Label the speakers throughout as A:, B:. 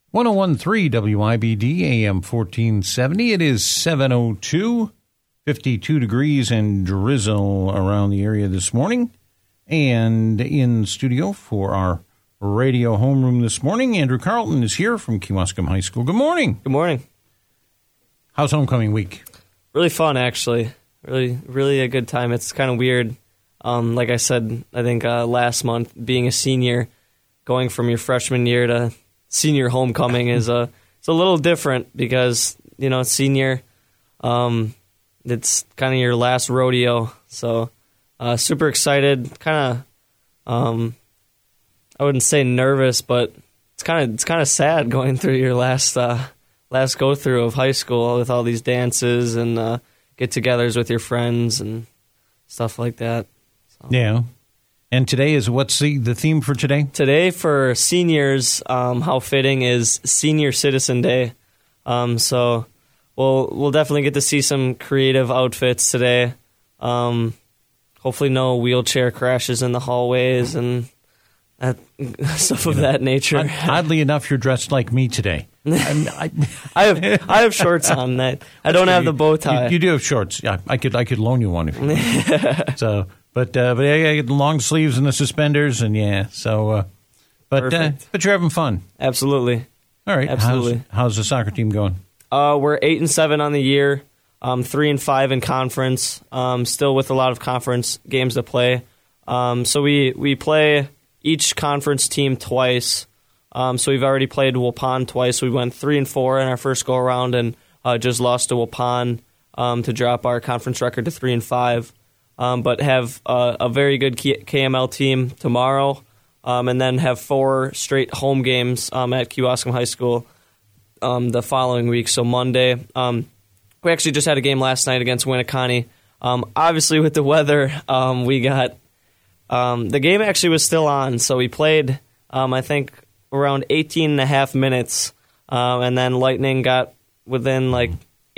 A: 101.3 WIBD AM 1470. It is 7:02, 52 degrees and drizzle around the area this morning. And in studio for our radio homeroom this morning, Andrew Carlton is here from Kewaskum High School. Good morning.
B: Good morning.
A: How's homecoming week?
B: Really fun, actually. Really a good time. It's kind of weird. Like I said, I think last month, being a senior, going from your freshman year to senior homecoming is it's a little different because, you know, senior, it's kind of your last rodeo. So super excited. Kind of, I wouldn't say nervous, but it's kind of sad going through your last go through of high school with all these dances and get-togethers with your friends and stuff like that. So.
A: Yeah. And today what's the theme for today?
B: Today for seniors, how fitting is Senior Citizen Day. So we'll definitely get to see some creative outfits today. Hopefully no wheelchair crashes in the hallways and stuff of that nature.
A: Oddly enough, you're dressed like me today.
B: I have shorts on. I don't have the bow tie.
A: You do have shorts. Yeah, I could loan you one if you want. So, but yeah, I get the long sleeves and the suspenders, and yeah. So, but you're having fun.
B: Absolutely.
A: All right.
B: Absolutely.
A: How's the soccer team going?
B: We're 8-7 on the year. 3-5 in conference. Still with a lot of conference games to play. So we play each conference team twice. So we've already played Waupun twice. We went 3-4 in our first go-around and just lost to Waupun to drop our conference record to 3-5. But have a very good KML team tomorrow, and then have 4 straight home games at Kewaskum High School the following week. So Monday, we actually just had a game last night against Winneconne. Obviously, with the weather, we got the game actually was still on. So we played, I think, around 18 and a half minutes, and then lightning got within like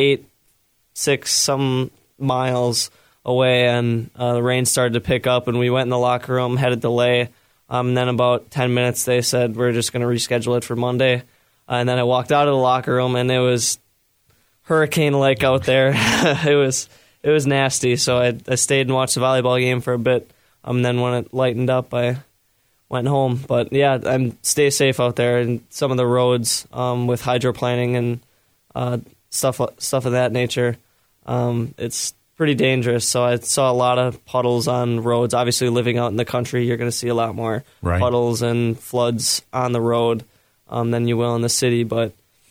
B: 6 some miles away, and the rain started to pick up, and we went in the locker room, had a delay, and then about 10 minutes they said we're just going to reschedule it for Monday, and then I walked out of the locker room, and it was hurricane-like out there. it was nasty, so I stayed and watched the volleyball game for a bit, and then when it lightened up, I went home. But yeah, stay safe out there, and some of the roads with hydroplaning and stuff of that nature, it's pretty dangerous. So I saw a lot of puddles on roads. Obviously, living out in the country, you're going to see a lot more puddles and floods on the road than you will in the city. But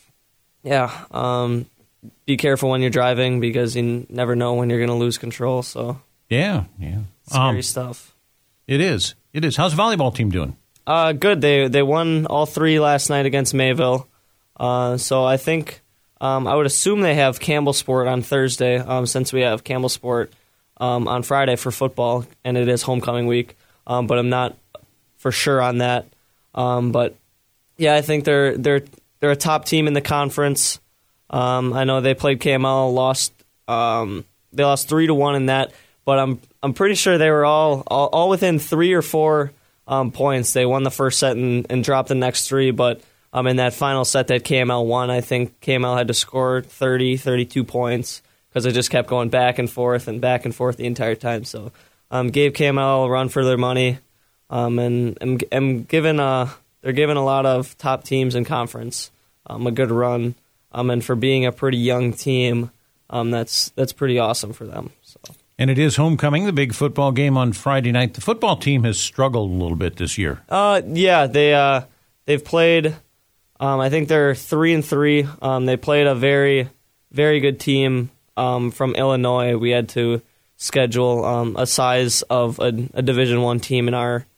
B: yeah, be careful when you're driving because you never know when you're going to lose control. So yeah, scary stuff.
A: It is. How's the volleyball team doing?
B: Good. They won all 3 last night against Mayville. So I think I would assume they have Campbellsport on Thursday, since we have Campbellsport on Friday for football, and it is homecoming week. But I'm not for sure on that. But yeah, I think they're a top team in the conference. I know they played KML, lost. They lost 3-1 in that. But I'm pretty sure they were all within 3 or 4 points. They won the first set and dropped the next 3. But in that final set that KML won, I think KML had to score 30, 32 points because it just kept going back and forth the entire time. So gave KML a run for their money, and they're giving a lot of top teams in conference a good run. And for being a pretty young team, that's pretty awesome for them. So.
A: And it is homecoming, the big football game on Friday night. The football team has struggled a little bit this year.
B: Yeah, they've played. I think they're 3-3. They played a very, very good team from Illinois. We had to schedule a size of a Division I team in our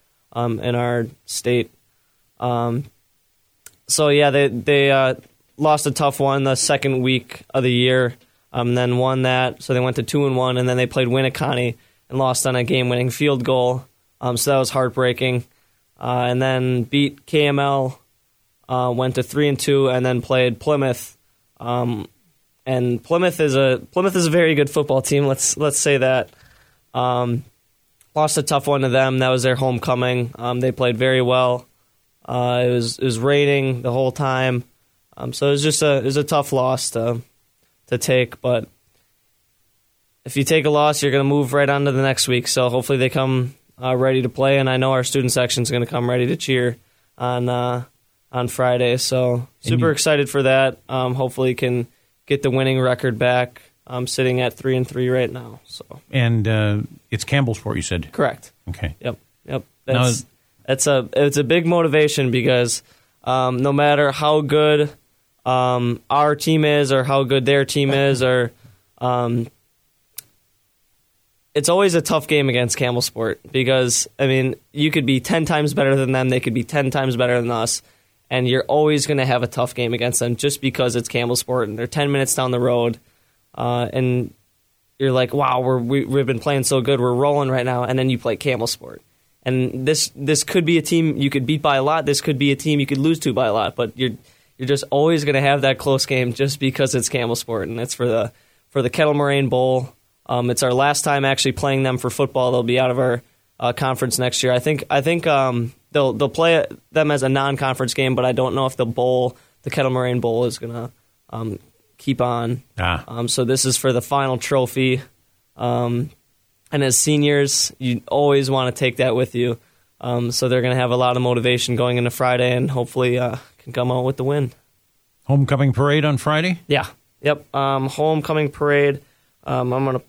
B: state. So yeah, they lost a tough one the second week of the year. Then won that, so they went to 2-1, and then they played Winneconne and lost on a game-winning field goal. So that was heartbreaking. And then beat KML, went to 3-2, and then played Plymouth. And Plymouth is a very good football team. Let's say that. Lost a tough one to them. That was their homecoming. They played very well. It was raining the whole time. So it was a tough loss to take, but if you take a loss, you're going to move right on to the next week. So hopefully they come ready to play, and I know our student section is going to come ready to cheer on Friday. So super excited for that. Hopefully can get the winning record back. I'm sitting at 3-3 right now. So
A: and it's Campbellsport, you said.
B: Correct.
A: Okay.
B: Yep. It's a big motivation because no matter how good our team is or how good their team is, or it's always a tough game against Campbellsport because, I mean, you could be 10 times better than them, they could be 10 times better than us, and you're always going to have a tough game against them just because it's Campbellsport and they're 10 minutes down the road, and you're like, wow, we've been playing so good, we're rolling right now, and then you play Campbellsport. And this could be a team you could beat by a lot, this could be a team you could lose to by a lot, but you're just always going to have that close game just because it's Campbellsport, and it's for the Kettle Moraine Bowl. It's our last time actually playing them for football. They'll be out of our conference next year. I think they'll play them as a non-conference game, but I don't know if the Kettle Moraine Bowl, is going to keep on. So this is for the final trophy. And as seniors, you always want to take that with you. So they're going to have a lot of motivation going into Friday, and hopefully can come out with the win.
A: Homecoming parade on Friday?
B: Yeah. Yep. Homecoming parade. I'm going to.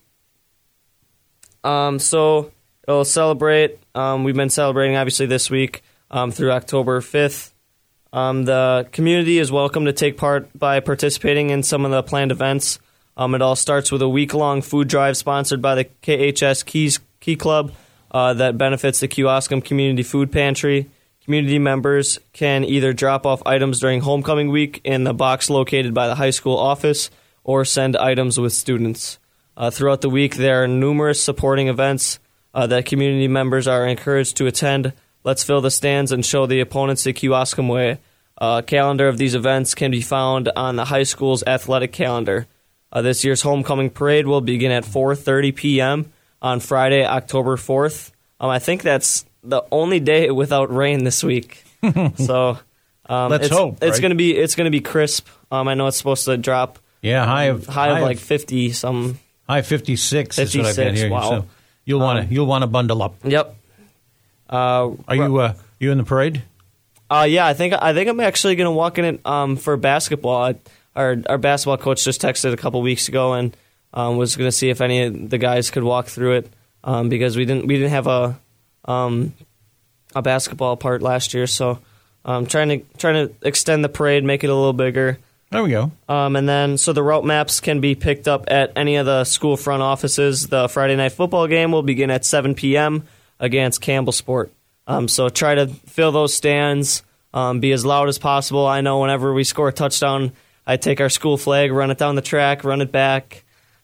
B: So it'll celebrate. We've been celebrating obviously this week through October 5th. The community is welcome to take part by participating in some of the planned events. It all starts with a week-long food drive sponsored by the KHS Key Club that benefits the Kewaskum Community Food Pantry. Community members can either drop off items during homecoming week in the box located by the high school office or send items with students. Throughout the week, there are numerous supporting events that community members are encouraged to attend. Let's fill the stands and show the opponents the Kewaskum way. A calendar of these events can be found on the high school's athletic calendar. This year's homecoming parade will begin at 4:30 p.m. on Friday, October 4th. I think that's the only day without rain this week. So
A: let's hope.
B: It's going to be crisp. I know it's supposed to drop.
A: Yeah, high of
B: like 50 some.
A: High 56 is what I've got here.
B: Wow.
A: So you'll want to bundle up.
B: Yep.
A: Are you in the parade?
B: Yeah, I think I'm actually going to walk in it for basketball. Our basketball coach just texted a couple weeks ago and was going to see if any of the guys could walk through it because we didn't have a basketball part last year. So trying to extend the parade, make it a little bigger.
A: There we go.
B: And then, so the route maps can be picked up at any of the school front offices. The Friday night football game will begin at 7 p.m. against Campbellsport. So try to fill those stands, be as loud as possible. I know whenever we score a touchdown, I take our school flag, run it down the track, run it back.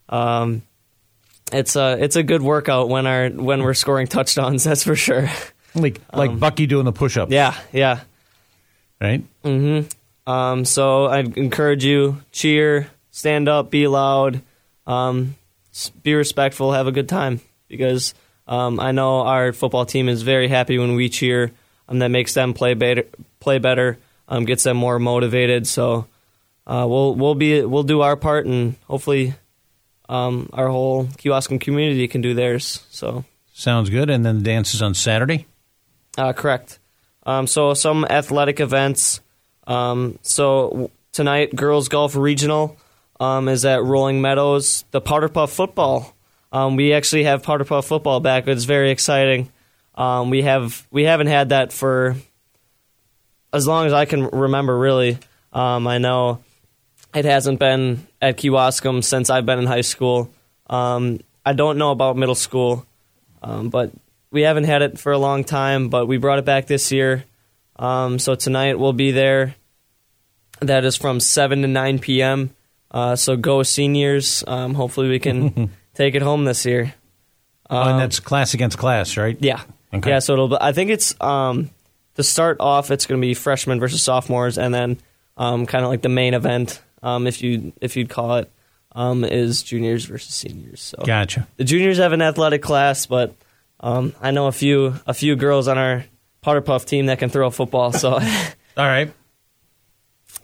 B: It's a good workout when we're scoring touchdowns. That's for sure.
A: Like Bucky doing the push-up.
B: Yeah.
A: Right.
B: Mm-hmm. So I encourage you, cheer, stand up, be loud, be respectful, have a good time, because I know our football team is very happy when we cheer. That makes them play better, gets them more motivated. So we'll do our part, and hopefully our whole Kewaskum community can do theirs. So
A: sounds good. And then the dance is on Saturday?
B: Correct. So some athletic events. So tonight, girls golf regional is at Rolling Meadows. The Powder Puff football. We actually have Powder Puff football back. It's very exciting. We haven't had that for as long as I can remember, really. I know it hasn't been at Kewaskum since I've been in high school. I don't know about middle school, but we haven't had it for a long time. But we brought it back this year. So tonight we'll be there. That is from 7 to 9 p.m. So go seniors. Hopefully we can take it home this year.
A: And that's class against class, right?
B: Yeah.
A: Okay.
B: Yeah, so I think it's, to start off, it's going to be freshmen versus sophomores, and then kind of like the main event, if you'd call it, is juniors versus seniors. So
A: gotcha.
B: The juniors have an athletic class, but I know a few girls on our Powder Puff team that can throw a football. So
A: all right.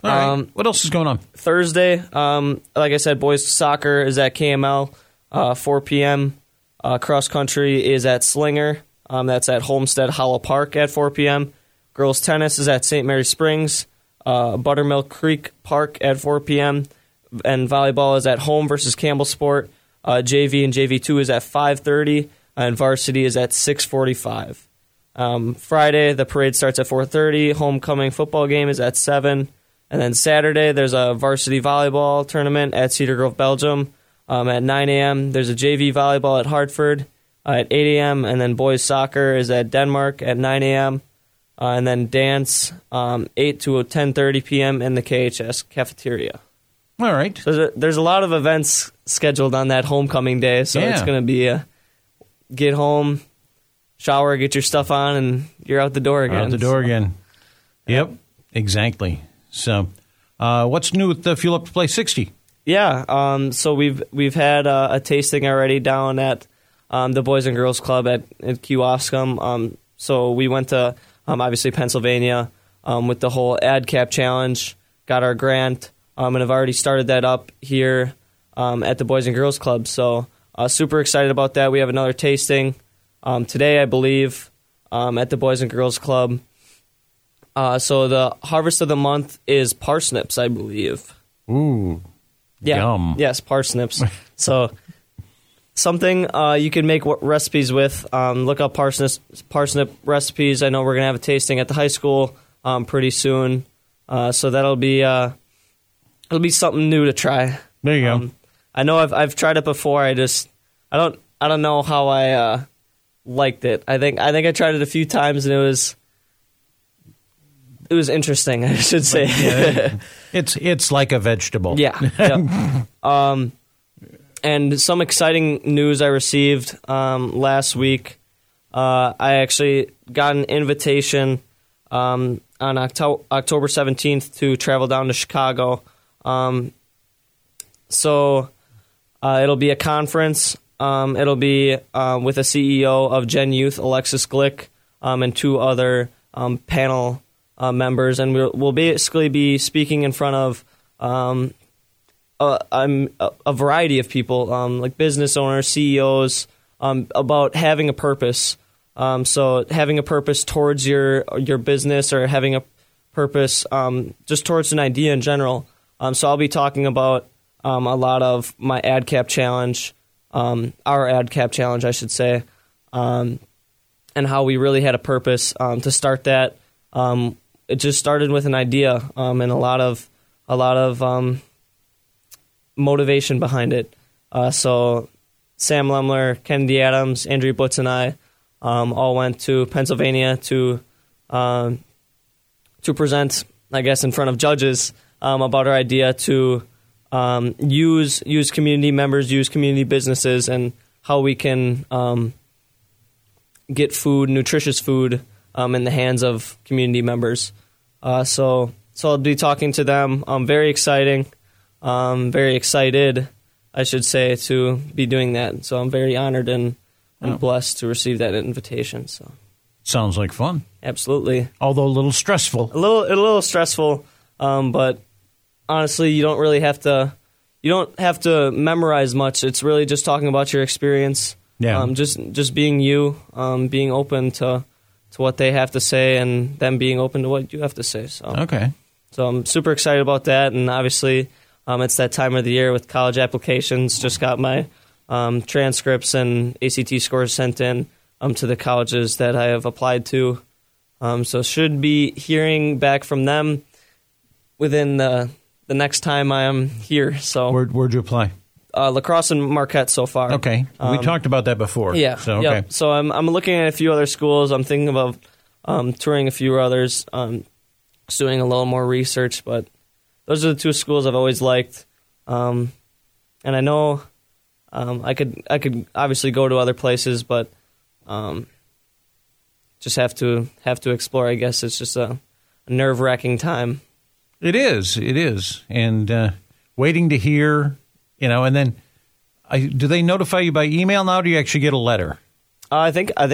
A: All right. What else is going on?
B: Thursday, like I said, boys soccer is at KML, 4 p.m. Cross country is at Slinger. That's at Homestead Hollow Park at 4 p.m. Girls tennis is at St. Mary Springs, Buttermilk Creek Park at 4 p.m. And volleyball is at home versus Campbell Sport. JV and JV2 is at 5:30, and varsity is at 6:45. Friday, the parade starts at 4:30. Homecoming football game is at 7. And then Saturday, there's a varsity volleyball tournament at Cedar Grove, Belgium. At 9 a.m., there's a JV volleyball at Hartford at 8 a.m. And then boys soccer is at Denmark at 9 a.m. And then dance 8 to 10:30 p.m. in the KHS cafeteria.
A: All right.
B: So there's a lot of events scheduled on that homecoming day, so it's going to be get home, shower, get your stuff on, and you're out the door again.
A: Out the door again. Yep, exactly. So what's new with the Fuel Up to Play 60?
B: Yeah, so we've had a tasting already down at the Boys and Girls Club at Kewaskum. So we went to, obviously, Pennsylvania with the whole Ad Cap Challenge, got our grant, and have already started that up here at the Boys and Girls Club. So super excited about that. We have another tasting today, I believe, at the Boys and Girls Club. So the harvest of the month is parsnips, I believe.
A: Ooh, yum.
B: Yes, parsnips. So something you can make recipes with. Look up parsnip recipes. I know we're going to have a tasting at the high school pretty soon. So that'll be it'll be something new to try.
A: There you go.
B: I know I've tried it before. I don't know how I liked it. I think I tried it a few times and it was interesting, I should say.
A: Yeah, it's like a vegetable.
B: Yeah. Yep. And some exciting news I received last week. I actually got an invitation on October 17th to travel down to Chicago. So it'll be a conference. It'll be with a CEO of Gen Youth, Alexis Glick, and 2 other panel members, and we'll basically be speaking in front of a variety of people, like business owners, CEOs, about having a purpose. So having a purpose towards your business, or having a purpose just towards an idea in general. So I'll be talking about a lot of my Ad Cap Challenge, our Ad Cap Challenge, I should say, and how we really had a purpose to start that. It just started with an idea and a lot of motivation behind it. So Sam Lemler, Kennedy Adams, Andrew Butz, and I all went to Pennsylvania to present, I guess, in front of judges about our idea to use community members, use community businesses, and how we can get food, nutritious food, in the hands of community members. So I'll be talking to them. Very exciting. Very excited, I should say, to be doing that. So I'm very honored and blessed to receive that invitation. So
A: sounds like fun.
B: Absolutely.
A: Although a little stressful.
B: A little stressful, but honestly, you don't really have to. You don't have to memorize much. It's really just talking about your experience.
A: Yeah.
B: Just being you, being open to what they have to say, and them being open to what you have to say. So
A: okay.
B: So I'm super excited about that, and obviously, it's that time of the year with college applications. Just got my transcripts and ACT scores sent in to the colleges that I have applied to. So should be hearing back from them within the next time I am here. So
A: where'd you apply?
B: La Crosse and Marquette so far.
A: Okay, we talked about that before.
B: Yeah.
A: So okay.
B: Yep. So I'm looking at a few other schools. I'm thinking about touring a few others. Just doing a little more research, but those are the 2 schools I've always liked. And I know I could obviously go to other places, but just have to explore. I guess it's just a nerve-wracking time.
A: It is, and waiting to hear, and then do they notify you by email now? Or do you actually get a letter?
B: I think I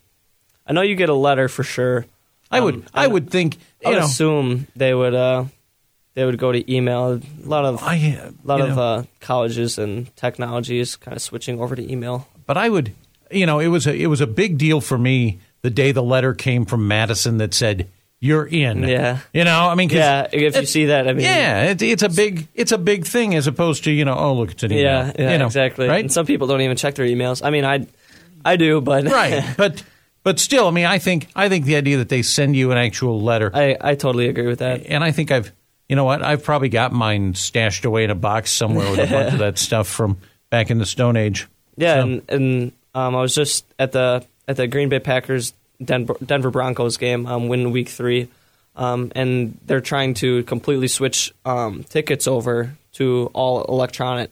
B: know you get a letter for sure.
A: I would think.
B: I would assume they would they would go to email. A lot of colleges and technologies kind of switching over to email.
A: But I would, it was a big deal for me the day the letter came from Madison that said, "You're in."
B: Yeah.
A: If
B: you see that,
A: it's a big thing as opposed to, oh, look, it's an email.
B: Yeah, exactly.
A: Right?
B: And some people don't even check their emails. I mean, I do, but
A: right. But still, I think the idea that they send you an actual letter.
B: I totally agree with that.
A: And I think I've probably got mine stashed away in a box somewhere with a bunch of that stuff from back in the Stone Age.
B: Yeah, so. and I was just at the Green Bay Packers Denver Broncos game, win week 3, and they're trying to completely switch tickets over to all electronic.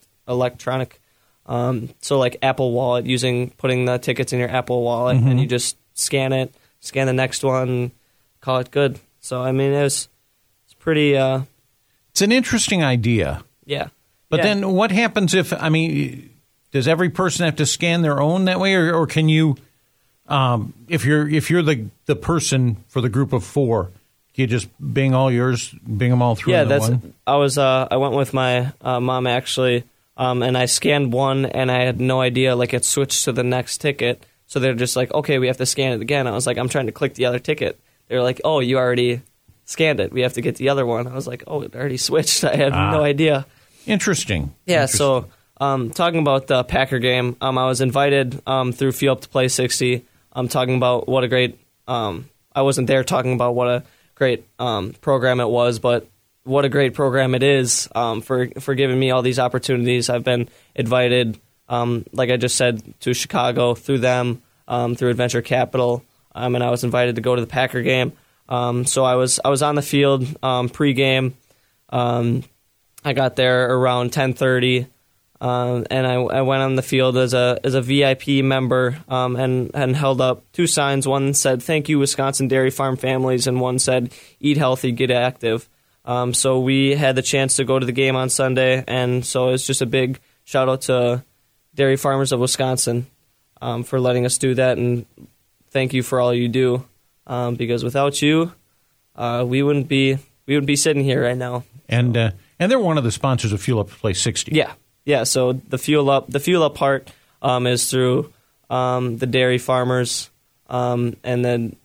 B: So like Apple Wallet, putting the tickets in your Apple Wallet, and you just scan the next one, call it good. So it's pretty.
A: It's an interesting idea.
B: Yeah.
A: But then what happens if does every person have to scan their own that way, or can you? If you're the person for the group of 4, you just bing them all through.
B: Yeah,
A: one?
B: I went with my mom actually, and I scanned one, and I had no idea it switched to the next ticket. So they're just like, okay, we have to scan it again. I was like, I'm trying to click the other ticket. They're like, oh, you already scanned it. We have to get the other one. I was like, oh, it already switched. I had no idea.
A: Interesting.
B: Yeah. So talking about the Packer game, I was invited through Feel Up to Play 60. I'm talking about what a great. I wasn't there talking about what a great program it was, but what a great program it is for giving me all these opportunities. I've been invited, like I just said, to Chicago through them, through Adventure Capital, and I was invited to go to the Packer game. So I was on the field pregame. I got there around 10:30. And I went on the field as a VIP member and held up 2 signs. One said, "Thank you, Wisconsin Dairy Farm Families," and one said, "Eat healthy, get active." So we had the chance to go to the game on Sunday, and so it's just a big shout out to Dairy Farmers of Wisconsin for letting us do that, and thank you for all you do, because without you, we wouldn't be sitting here right now.
A: And they're one of the sponsors of Fuel Up to Play 60.
B: Yeah, so the fuel up part is through the dairy farmers, and then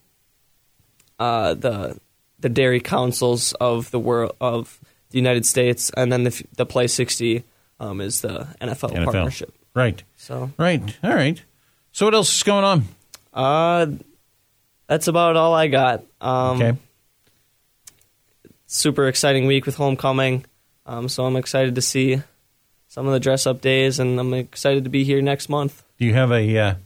B: the dairy councils of the world of the United States, and then the Play 60 is the NFL partnership.
A: Right.
B: So
A: right. All right. So what else is going
B: on? That's about all I got.
A: Okay.
B: Super exciting week with homecoming. So I'm excited to see some of the dress-up days, and I'm excited to be here next month.
A: Do you have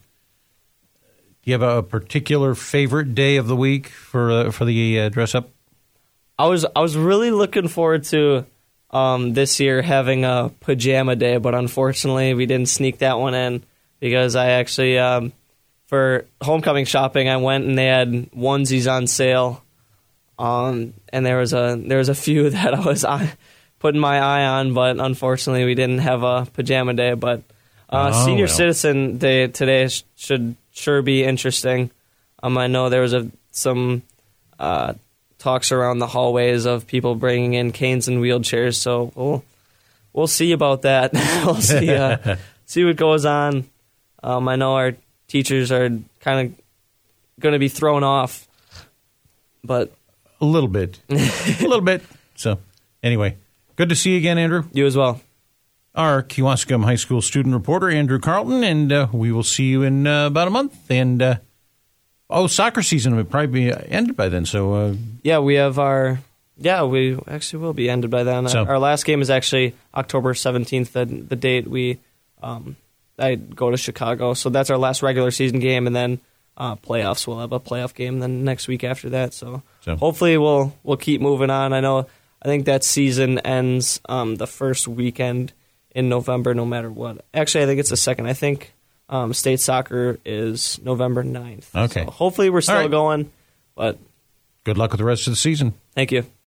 A: a particular favorite day of the week for the dress-up?
B: I was really looking forward to this year having a pajama day, but unfortunately we didn't sneak that one in because I actually for homecoming shopping I went and they had onesies on sale, and there was a few that I was putting my eye on, but unfortunately we didn't have a pajama day. But Senior Citizen Day today should sure be interesting. I know there was some talks around the hallways of people bringing in canes and wheelchairs, so we'll see about that. We'll see what goes on. I know our teachers are kind of going to be thrown off, but
A: a little bit. So anyway. Good to see you again, Andrew.
B: You as well.
A: Our Kewaskum High School student reporter, Andrew Carlton, and we will see you in about a month. And, soccer season will probably be ended by then. So
B: we actually will be ended by then. So, our last game is actually October 17th, the date I go to Chicago. So that's our last regular season game, and then playoffs. We'll have a playoff game then next week after that. So hopefully we'll keep moving on. I think that season ends the first weekend in November, no matter what. Actually, I think it's the second. I think state soccer is November 9th.
A: Okay.
B: So hopefully we're still going, but
A: good luck with the rest of the season.
B: Thank you.